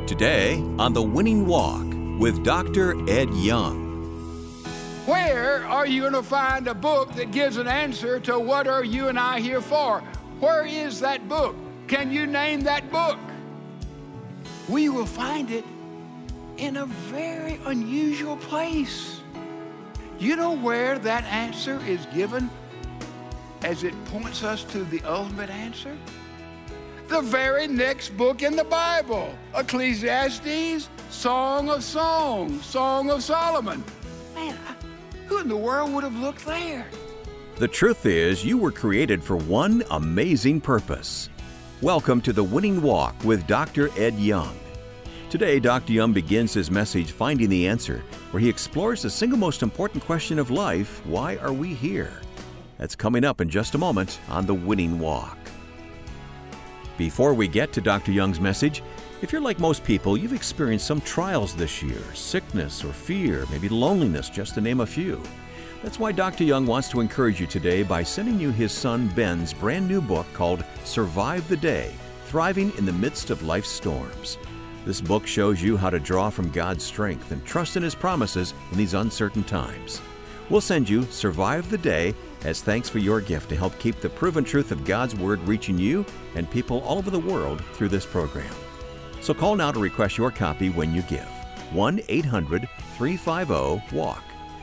Today on The Winning Walk with Dr. Ed Young. Where are you going to find a book that gives an answer to what are you and I here for? Where is that book? Can you name that book? We will find it in a very unusual place. You know where that answer is given as it points us to the ultimate answer? The very next book in the Bible, Ecclesiastes, Song of Songs, Song of Solomon. Man, who in the world would have looked there? The truth is, you were created for one amazing purpose. Welcome to The Winning Walk with Dr. Ed Young. Today, Dr. Young begins his message, Finding the Answer, where he explores the single most important question of life, why are we here? That's coming up in just a moment on The Winning Walk. Before we get to Dr. Young's message, if you're like most people, you've experienced some trials this year, sickness or fear, maybe loneliness, just to name a few. That's why Dr. Young wants to encourage you today by sending you his son Ben's brand new book called Survive the Day, Thriving in the Midst of Life's Storms. This book shows you how to draw from God's strength and trust in His promises in these uncertain times. We'll send you Survive the Day as thanks for your gift to help keep the proven truth of God's Word reaching you and people all over the world through this program. So call now to request your copy when you give. 1-800-350-WALK.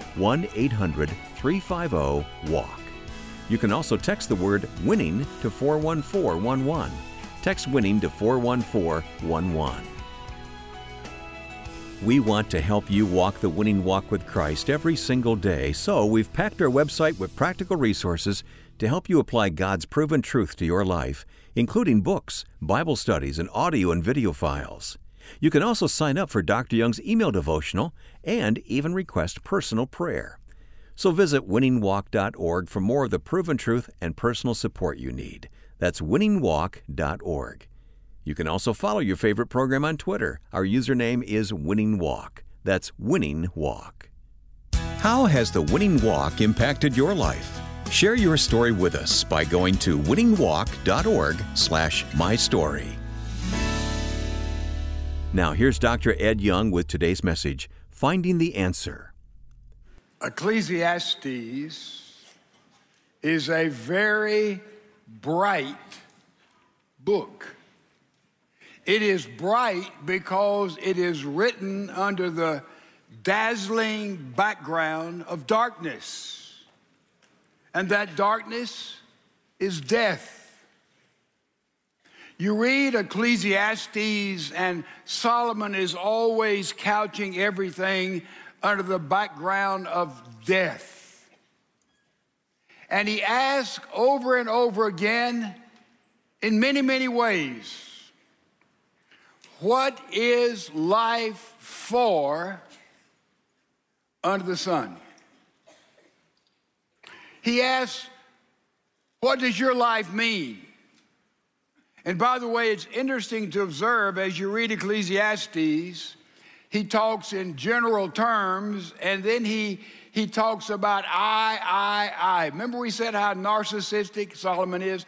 1-800-350-WALK. You can also text the word WINNING to 41411. Text WINNING to 41411. We want to help you walk the winning walk with Christ every single day, so we've packed our website with practical resources to help you apply God's proven truth to your life, including books, Bible studies, and audio and video files. You can also sign up for Dr. Young's email devotional and even request personal prayer. So visit winningwalk.org for more of the proven truth and personal support you need. That's winningwalk.org. You can also follow your favorite program on Twitter. Our username is Winning Walk. That's Winning Walk. How has the Winning Walk impacted your life? Share your story with us by going to winningwalk.org/mystory. Now here's Dr. Ed Young with today's message, Finding the Answer. Ecclesiastes is a very bright book. It is bright because it is written under the dazzling background of darkness. And that darkness is death. You read Ecclesiastes, and Solomon is always couching everything under the background of death. And he asks over and over again, in many, many ways, what is life for under the sun? He asks, what does your life mean? And by the way, it's interesting to observe as you read Ecclesiastes, he talks in general terms, and then he talks about I. Remember we said how narcissistic Solomon is?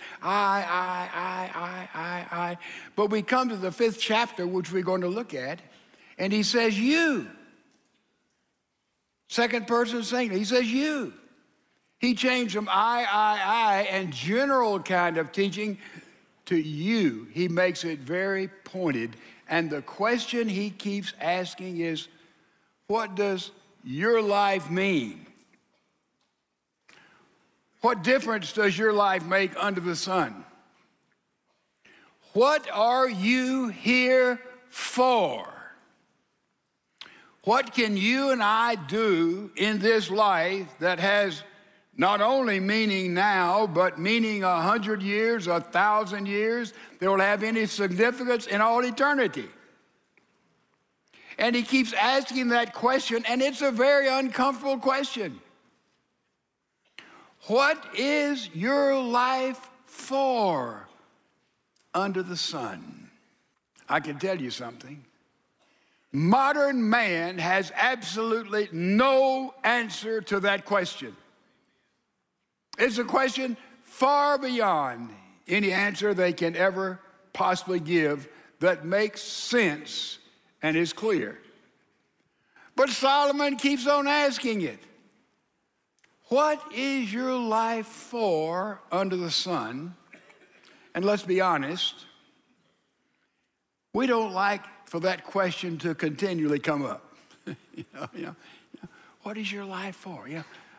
I. But we come to the 5th chapter, which we're going to look at, and he says you. Second person singular, he says you. He changed from I, and general kind of teaching to you. He makes it very pointed. And the question he keeps asking is, what does your life mean? What difference does your life make under the sun? What are you here for? What can you and I do in this life that has not only meaning now, but meaning 100 years, 1,000 years, that will have any significance in all eternity? And he keeps asking that question, and it's a very uncomfortable question. What is your life for under the sun? I can tell you something. Modern man has absolutely no answer to that question. It's a question far beyond any answer they can ever possibly give that makes sense and is clear. But Solomon keeps on asking it. What is your life for under the sun? And let's be honest, we don't like for that question to continually come up. What is your life for?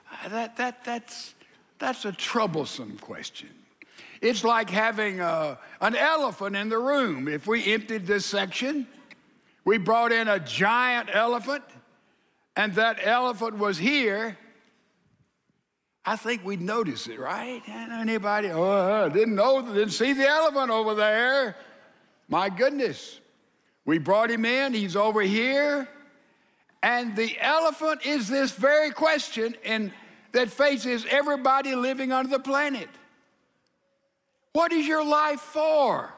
That's a troublesome question. It's like having an elephant in the room. If we emptied this section, we brought in a giant elephant, and that elephant was here, I think we'd notice it, right? Anybody? Didn't see the elephant over there. My goodness. We brought him in, he's over here, and the elephant is this very question that faces everybody living on the planet. What is your life for?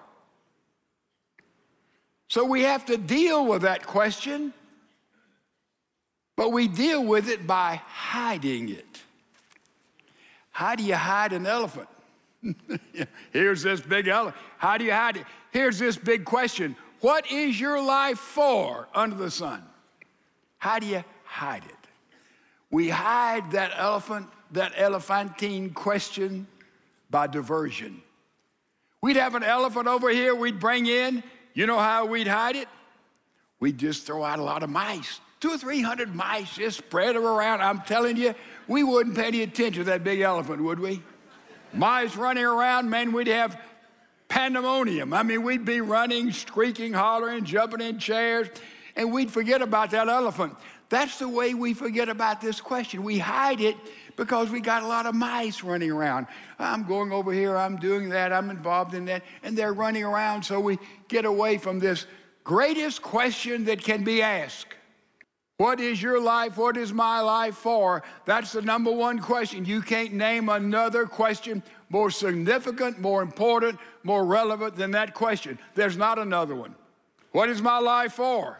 So we have to deal with that question, but we deal with it by hiding it. How do you hide an elephant? Here's this big elephant. How do you hide it? Here's this big question. What is your life for under the sun? How do you hide it? We hide that elephant, that elephantine question by diversion. We'd have an elephant over here we'd bring in. You know how we'd hide it? We'd just throw out a lot of mice. 200 or 300 mice, just spread them around. I'm telling you, we wouldn't pay any attention to that big elephant, would we? Mice running around, man, we'd have pandemonium. I mean, we'd be running, squeaking, hollering, jumping in chairs, and we'd forget about that elephant. That's the way we forget about this question. We hide it because we got a lot of mice running around. I'm going over here, I'm doing that, I'm involved in that, and they're running around, so we get away from this greatest question that can be asked. What is your life? What is my life for? That's the number one question. You can't name another question more significant, more important, more relevant than that question. There's not another one. What is my life for?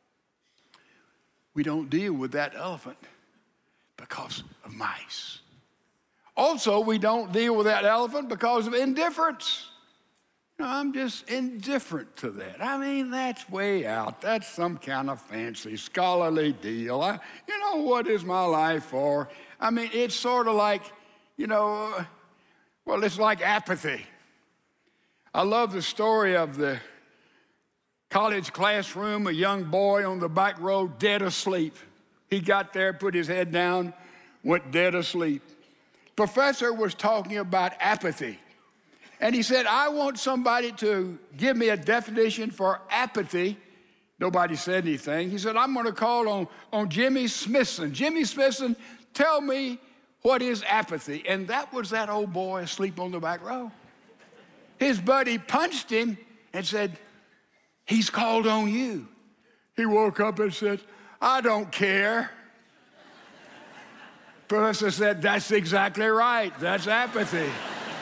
We don't deal with that elephant because of mice. Also, we don't deal with that elephant because of indifference. I'm just indifferent to that. I mean, that's way out. That's some kind of fancy scholarly deal. What is my life for? I mean, it's sort of like, it's like apathy. I love the story of the college classroom, a young boy on the back row, dead asleep. He got there, put his head down, went dead asleep. Professor was talking about apathy. And he said, I want somebody to give me a definition for apathy. Nobody said anything. He said, I'm going to call on Jimmy Smithson. Jimmy Smithson, tell me what is apathy. And that was that old boy asleep on the back row. His buddy punched him and said, he's called on you. He woke up and said, I don't care. Professor said, that's exactly right. That's apathy.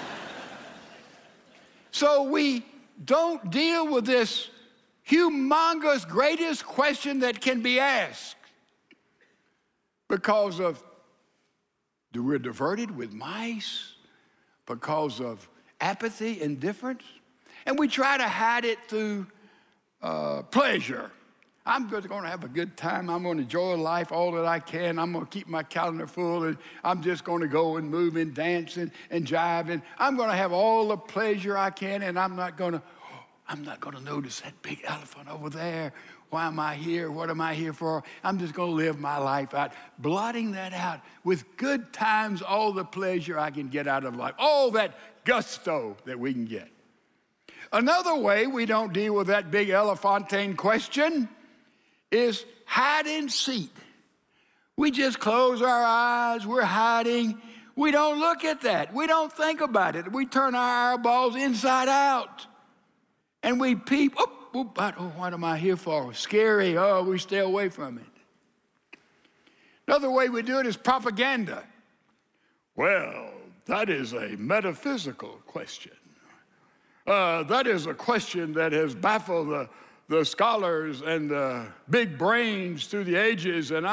So we don't deal with this humongous, greatest question that can be asked because we're diverted with mice, because of apathy, indifference, and we try to hide it through pleasure. I'm just going to have a good time. I'm going to enjoy life all that I can. I'm going to keep my calendar full, and I'm just going to go and move and dance and jive, and I'm going to have all the pleasure I can, and I'm not going to notice that big elephant over there. Why am I here? What am I here for? I'm just going to live my life out, blotting that out with good times, all the pleasure I can get out of life, all that gusto that we can get. Another way we don't deal with that big elephantine question is hide and seek. We just close our eyes, we're hiding. We don't look at that. We don't think about it. We turn our eyeballs inside out. And we peep, what am I here for? Scary, we stay away from it. Another way we do it is propaganda. Well, that is a metaphysical question. That is a question that has baffled the scholars and the big brains through the ages, and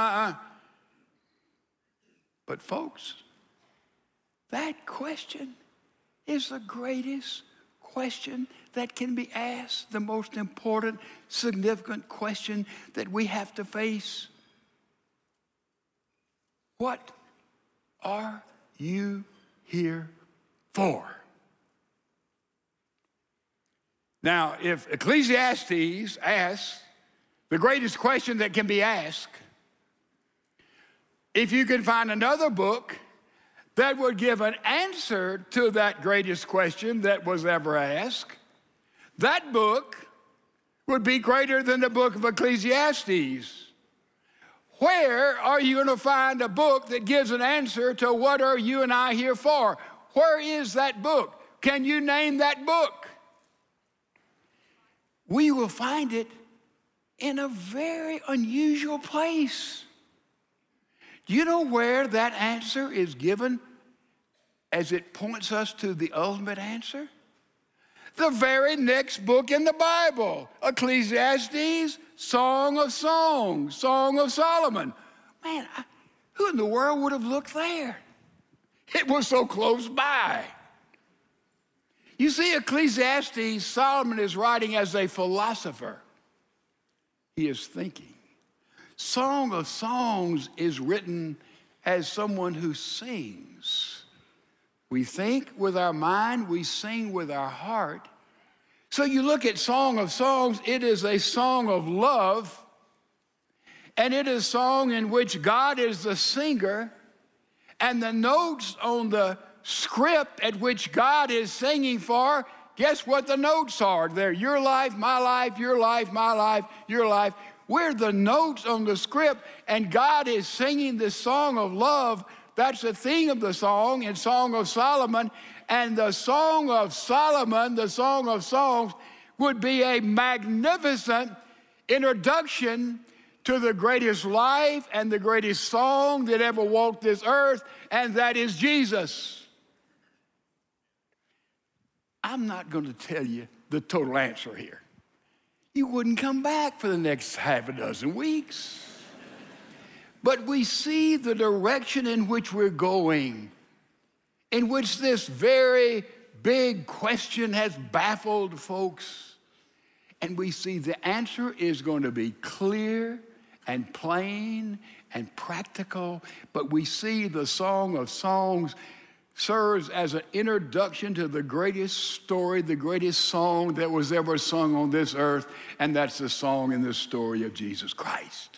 But folks, that question is the greatest question that can be asked, the most important, significant question that we have to face? What are you here for? Now, if Ecclesiastes asks the greatest question that can be asked, if you can find another book that would give an answer to that greatest question that was ever asked, that book would be greater than the book of Ecclesiastes. Where are you going to find a book that gives an answer to what are you and I here for? Where is that book? Can you name that book? We will find it in a very unusual place. Do you know where that answer is given as it points us to the ultimate answer? The very next book in the Bible, Ecclesiastes, Song of Songs, Song of Solomon. Man, who in the world would have looked there? It was so close by. You see, Ecclesiastes, Solomon is writing as a philosopher. He is thinking. Song of Songs is written as someone who sings. We think with our mind, we sing with our heart. So you look at Song of Songs, it is a song of love, and it is a song in which God is the singer, and the notes on the script at which God is singing for, guess what the notes are? They're your life, my life, your life, my life, your life. We're the notes on the script, and God is singing this song of love. That's the theme of the song in Song of Solomon. And the Song of Solomon, the Song of Songs, would be a magnificent introduction to the greatest life and the greatest song that ever walked this earth, and that is Jesus. I'm not going to tell you the total answer here. You wouldn't come back for the next half a dozen weeks. But we see the direction in which we're going, in which this very big question has baffled folks. And we see the answer is going to be clear and plain and practical. But we see the Song of Songs serves as an introduction to the greatest story, the greatest song that was ever sung on this earth, and that's the song in the story of Jesus Christ.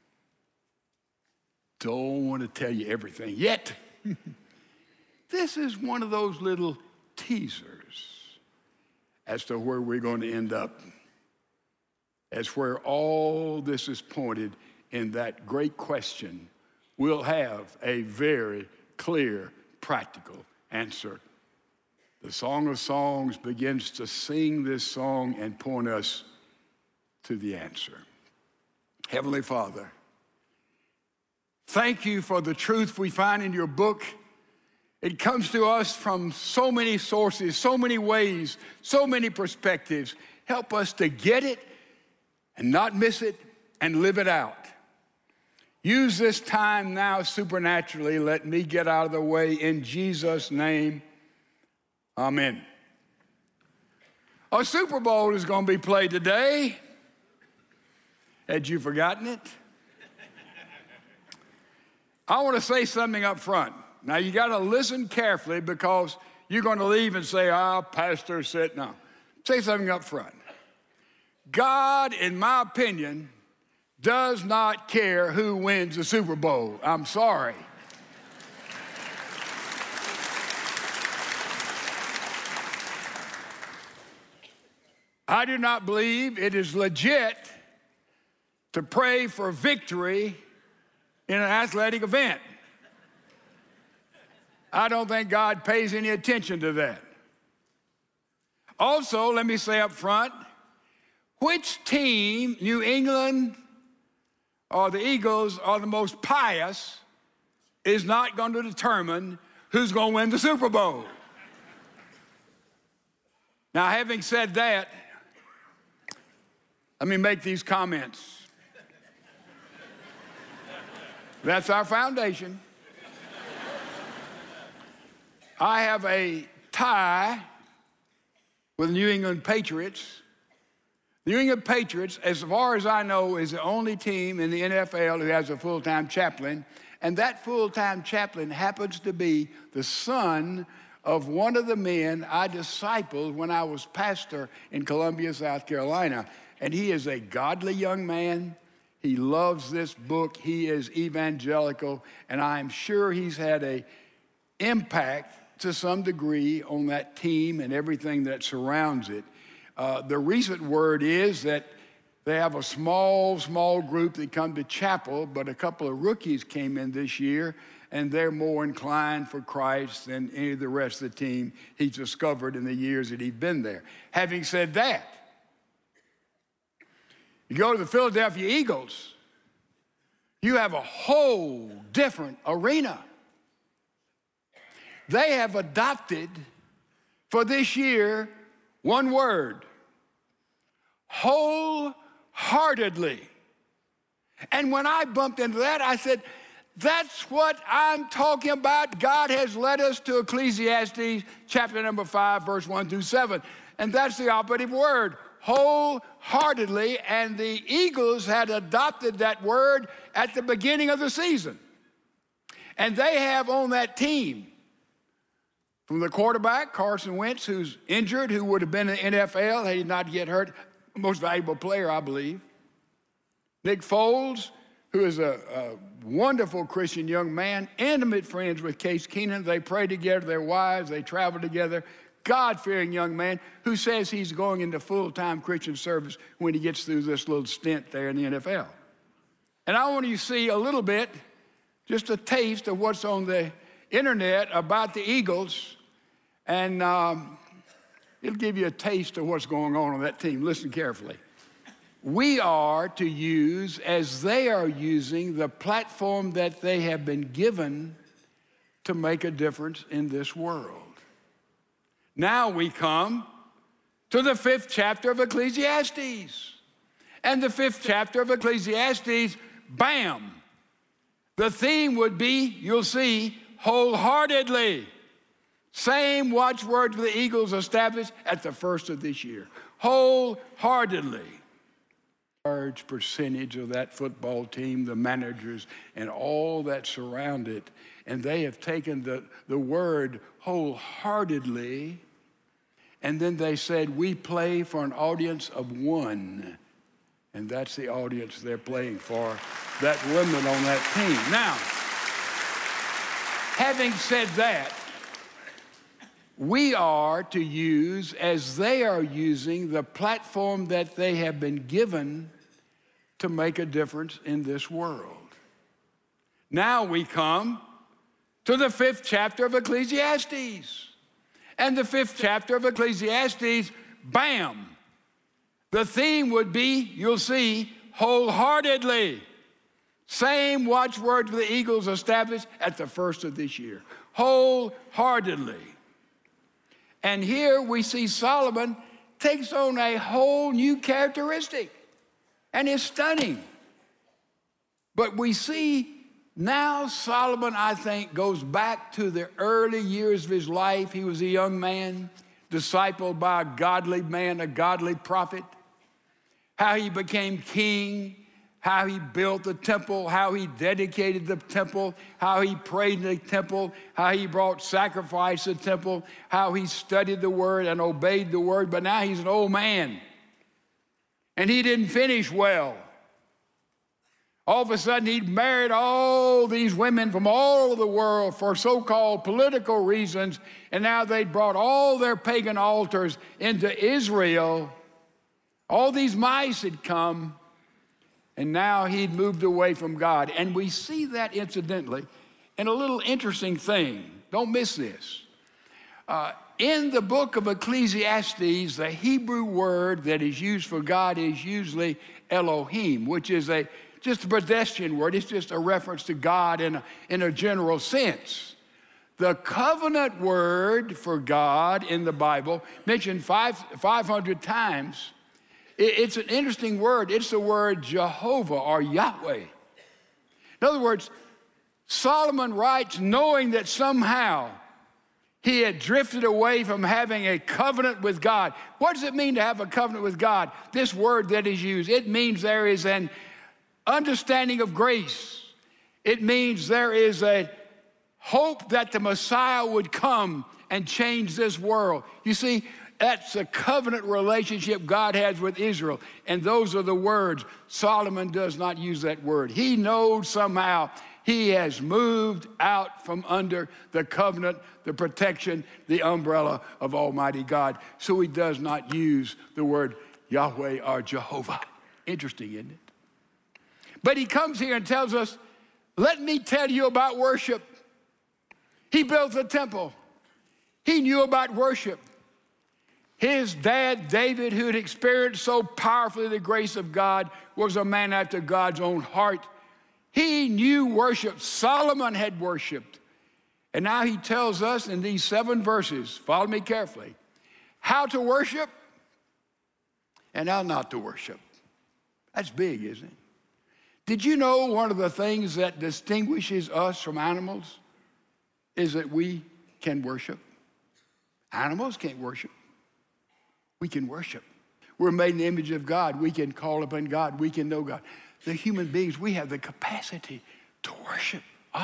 Don't want to tell you everything yet. This is one of those little teasers as to where we're going to end up, as where all this is pointed in that great question. We'll have a very clear, practical answer. The Song of Songs begins to sing this song and point us to the answer. Heavenly Father, thank you for the truth we find in your book. It comes to us from so many sources, so many ways, so many perspectives. Help us to get it and not miss it and live it out. Use this time now supernaturally. Let me get out of the way in Jesus' name. Amen. A Super Bowl is going to be played today. Had you forgotten it? I want to say something up front. Now, you got to listen carefully because you're going to leave and say, pastor said, no. Say something up front. God, in my opinion, does not care who wins the Super Bowl. I'm sorry. I do not believe it is legit to pray for victory in an athletic event. I don't think God pays any attention to that. Also, let me say up front, which team, New England or the Eagles, are the most pious is not going to determine who's going to win the Super Bowl. Now, having said that, let me make these comments. That's our foundation. I have a tie with the New England Patriots. The New England Patriots, as far as I know, is the only team in the NFL who has a full-time chaplain, and that full-time chaplain happens to be the son of one of the men I discipled when I was pastor in Columbia, South Carolina. And he is a godly young man. He loves this book. He is evangelical, and I'm sure he's had an impact to some degree on that team and everything that surrounds it. The recent word is that they have a small group that come to chapel, but a couple of rookies came in this year, and they're more inclined for Christ than any of the rest of the team he's discovered in the years that he's been there. Having said that, you go to the Philadelphia Eagles, you have a whole different arena. They have adopted for this year one word: wholeheartedly. And when I bumped into that, I said, that's what I'm talking about. God has led us to Ecclesiastes chapter number 5, verse 1 through 7. And that's the operative word, wholeheartedly. And the Eagles had adopted that word at the beginning of the season. And they have on that team, from the quarterback, Carson Wentz, who's injured, who would have been in the NFL had he not yet hurt, most valuable player, I believe. Nick Foles, who is a wonderful Christian young man, intimate friends with Case Keenum. They pray together, their wives, they travel together. God-fearing young man who says he's going into full-time Christian service when he gets through this little stint there in the NFL. And I want you to see a little bit, just a taste of what's on the internet about the Eagles, and it'll give you a taste of what's going on that team. Listen carefully. We are to use, as they are using, the platform that they have been given to make a difference in this world. Now we come to the 5th chapter of Ecclesiastes. And the 5th chapter of Ecclesiastes, bam, the theme would be, you'll see, wholeheartedly. Same watchword the Eagles established at the first of this year. Wholeheartedly. Large percentage of that football team, the managers, and all that surround it, and they have taken the word wholeheartedly, and then they said, we play for an audience of one, and that's the audience they're playing for, that women on that team. Now, having said that, we are to use, as they are using, the platform that they have been given to make a difference in this world. Now we come to the 5th chapter of Ecclesiastes. And the 5th chapter of Ecclesiastes, bam, the theme would be, you'll see, wholeheartedly. Same watchword the Eagles established at the first of this year. Wholeheartedly. And here we see Solomon takes on a whole new characteristic, and it's stunning. But we see now Solomon, I think, goes back to the early years of his life. He was a young man, discipled by a godly man, a godly prophet. How he became king, how he built the temple, how he dedicated the temple, how he prayed in the temple, how he brought sacrifice to the temple, how he studied the word and obeyed the word. But now he's an old man, and he didn't finish well. All of a sudden, he'd married all these women from all over the world for so-called political reasons, and now they'd brought all their pagan altars into Israel. All these mice had come, and now he'd moved away from God. And we see that, incidentally, in a little interesting thing. Don't miss this. In the book of Ecclesiastes, the Hebrew word that is used for God is usually Elohim, which is just a pedestrian word. It's just a reference to God in a general sense. The covenant word for God in the Bible, mentioned 500 times, it's an interesting word. It's the word Jehovah or Yahweh. In other words, Solomon writes knowing that somehow He had drifted away from having a covenant with God. What does it mean to have a covenant with God? This word that is used, it means there is an understanding of grace. It means there is a hope that the Messiah would come and change this world. You see, that's a covenant relationship God has with Israel. And those are the words. Solomon does not use that word. He knows somehow he has moved out from under the covenant, the protection, the umbrella of Almighty God. So he does not use the word Yahweh or Jehovah. Interesting, isn't it? But he comes here and tells us, let me tell you about worship. He built the temple. He knew about worship. His dad, David, who had experienced so powerfully the grace of God, was a man after God's own heart. He knew worship. Solomon had worshiped. And now he tells us in these 7 verses, follow me carefully, how to worship and how not to worship. That's big, isn't it? Did you know one of the things that distinguishes us from animals is that we can worship? Animals can't worship. We can worship. We're made in the image of God. We can call upon God. We can know God. The human beings, we have the capacity to worship.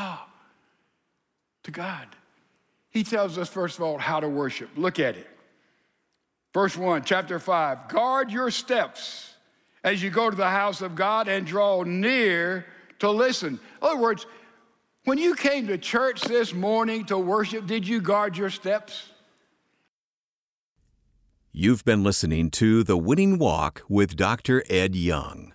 To God. He tells us, first of all, how to worship. Look at it. Verse 1, chapter 5. Guard your steps as you go to the house of God and draw near to listen. In other words, when you came to church this morning to worship, did you guard your steps? You've been listening to The Winning Walk with Dr. Ed Young.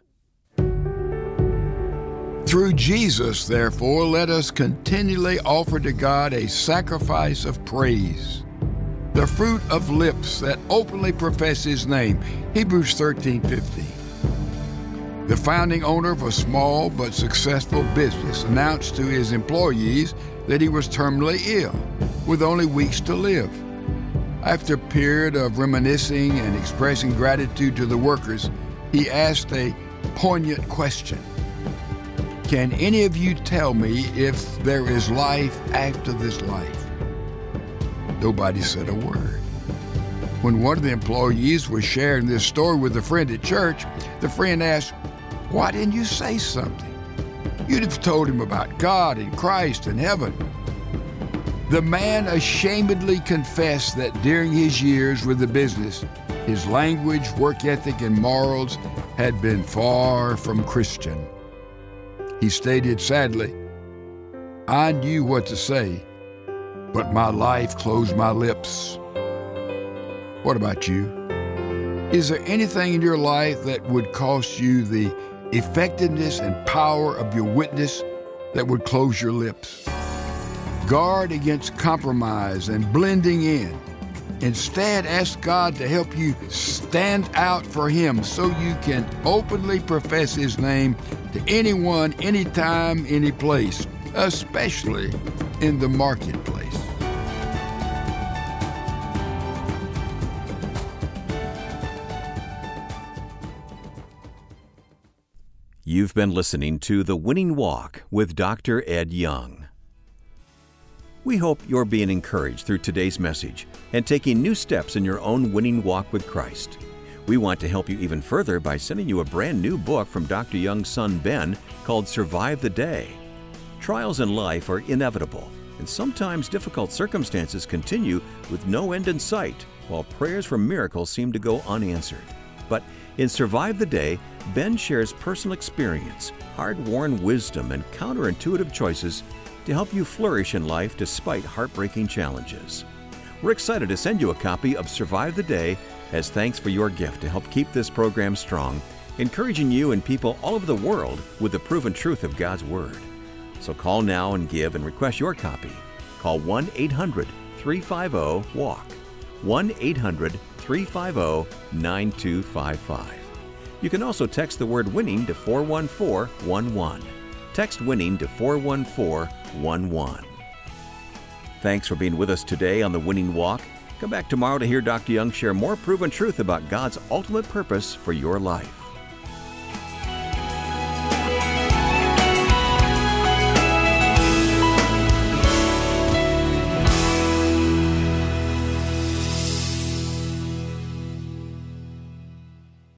Through Jesus, therefore, let us continually offer to God a sacrifice of praise, the fruit of lips that openly profess His name. Hebrews 13:50. The founding owner of a small but successful business announced to his employees that he was terminally ill, with only weeks to live. After a period of reminiscing and expressing gratitude to the workers, he asked a poignant question. Can any of you tell me if there is life after this life? Nobody said a word. When one of the employees was sharing this story with a friend at church, the friend asked, "Why didn't you say something? You'd have told him about God and Christ and heaven." The man ashamedly confessed that during his years with the business, his language, work ethic, and morals had been far from Christian. He stated sadly, "I knew what to say, but my life closed my lips." What about you? Is there anything in your life that would cost you the effectiveness and power of your witness that would close your lips? Guard against compromise and blending in. Instead, ask God to help you stand out for Him so you can openly profess His name to anyone, anytime, any place, especially in the marketplace. You've been listening to The Winning Walk with Dr. Ed Young. We hope you're being encouraged through today's message and taking new steps in your own winning walk with Christ. We want to help you even further by sending you a brand new book from Dr. Young's son Ben called Survive the Day. Trials in life are inevitable, and sometimes difficult circumstances continue with no end in sight, while prayers for miracles seem to go unanswered. But in Survive the Day, Ben shares personal experience, hard-won wisdom, and counterintuitive choices to help you flourish in life despite heartbreaking challenges. We're excited to send you a copy of Survive the Day as thanks for your gift to help keep this program strong, encouraging you and people all over the world with the proven truth of God's Word. So call now and give and request your copy. Call 1-800-350-WALK, 1-800-350-9255. You can also text the word WINNING to 41411. Text WINNING to 41411. Thanks for being with us today on The Winning Walk. Come back tomorrow to hear Dr. Young share more proven truth about God's ultimate purpose for your life.